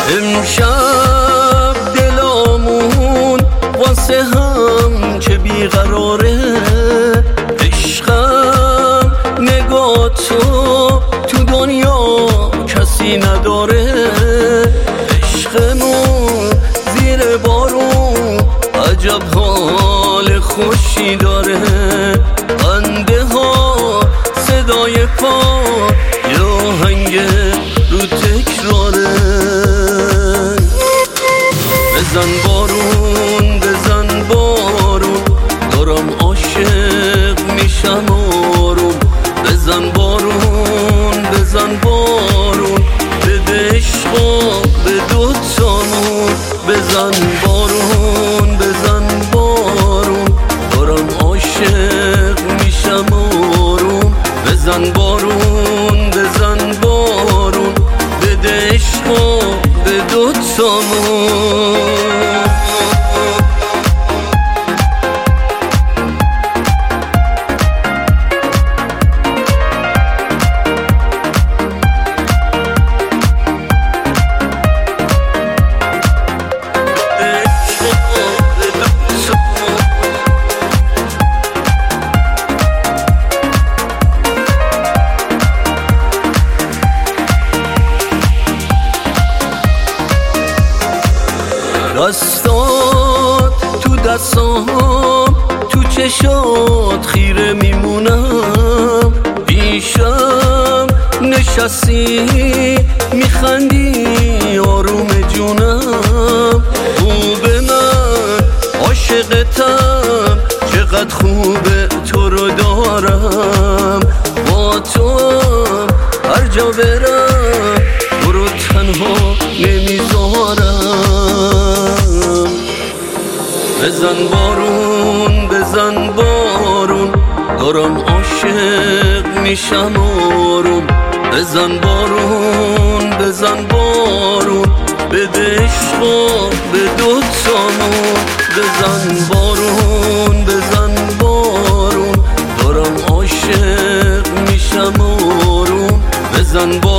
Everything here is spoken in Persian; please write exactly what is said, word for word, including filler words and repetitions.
امشب دلامون واسه هم چه بیقراره، عشقم نگاه تو تو دنیا کسی نداره. عشقمون زیر بارون عجب حال خوشی داره، بنده ها صدای پا یه آهنگ رو تکراره. بزن بارون بزن بارون دارم عاشق میشم آروم. بزن بارون بزن بارون بده عشقا به دوتامون. بزن بارون بزن بارون دارم عاشق میشم آروم. بزن بارون بزن بارون بده عشقا به دوتامون. دستات تو دستام تو چشات خیره میمونم. پیشم نشستی میخندی آروم جونم. خوب من عاشقتم چقدر خوبه تو رو دارم. با تو هر جا برم تو رو تنها نمیذارم. بزن بارون بزن بارون دارم عاشق میشم آروم. بزن بارون بزن بارون بده عشقا به دوتامون. بزن بارون بزن بارون دارم عاشق میشم آروم. بزن بارون